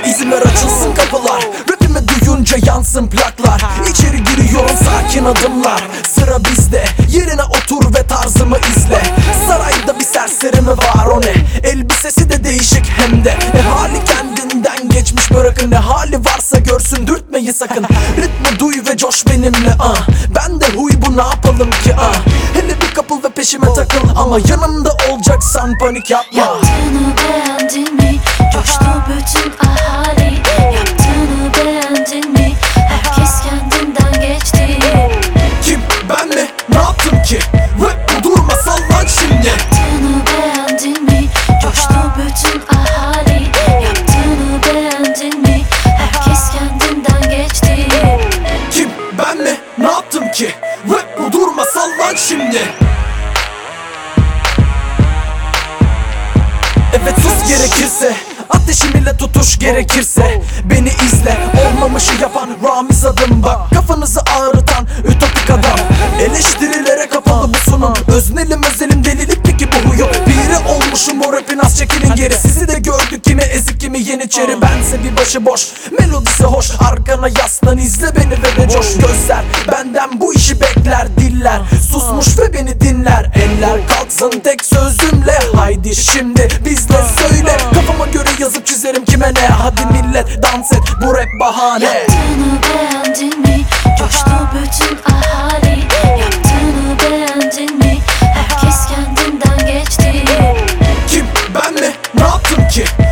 İzin ver açılsın kapılar, rapimi duyunca yansın plaklar. İçeri giriyorum sakin adımlar, sıra bizde. Yerine otur ve tarzımı izle. Sarayda bir serseri mi var, o ne? Elbisesi de değişik hem de. Hali kendinden geçmiş, bırakın ne hali varsa görsün, dürtmeyi sakın. Ritmi duy ve coş benimle, ben de huy bu, ne yapalım ki, Hele bir kapıl ve peşime takıl, ama yanımda olacaksan panik yapma. Yaptığını beğendin mi? Coştu bütün ahali. Yaptığını beğendin mi? Herkes kendinden geçti. Kim, ben mi? Ne yaptım ki? Rap bu, durma sallan şimdi. Yaptığını beğendin mi? Coştu bütün ahali. Yaptığını beğendin mi? Herkes kendinden geçti. Kim, ben mi? Ne yaptım ki? Rap bu, durma sallan şimdi. Evet, sus gerekirse, ateşim ile tutuş gerekirse. Beni izle, olmamışı yapan Ramiz adım bak. Kafanızı ağrıtan ütopik adam. Eleştirilere kapalı bu sunum. Öznelim özelim, delilik peki bu huyum. Biri olmuşum o rapin, az çekilin geri. Sizi de gördük, kimi ezik kimi yeniçeri. Bense bir başıboş, melodisi hoş. Arkana yaslan, izle beni ve de coş. Gözler benden bu işi bekler, diller susmuş ve beni dinler. Eller kalksın tek sözümle, haydi şimdi bizle söyle. Kafama göre yazıp çizerim, kime ne? Hadi millet dans et, bu rap bahane. Yaptığını beğendin mi? Coştu bütün ahali. Yaptığını beğendin mi? Herkes kendinden geçti. Kim, ben mi? Ne yaptım ki?